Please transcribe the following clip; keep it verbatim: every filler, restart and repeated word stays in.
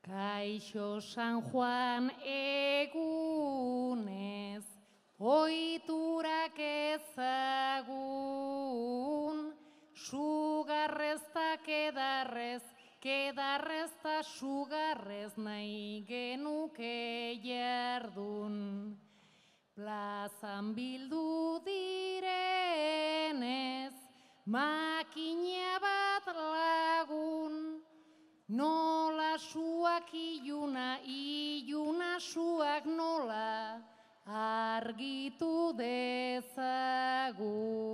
Kaixo San Juan egunez, oiturak ezagun, sugarrez ta kedarrez, kedarrez ta sugarrez nahi genuke jardun. Plazan bildu direnez, makina bat lagun, nola suak iluna, iluna suak nola argitu dezagun.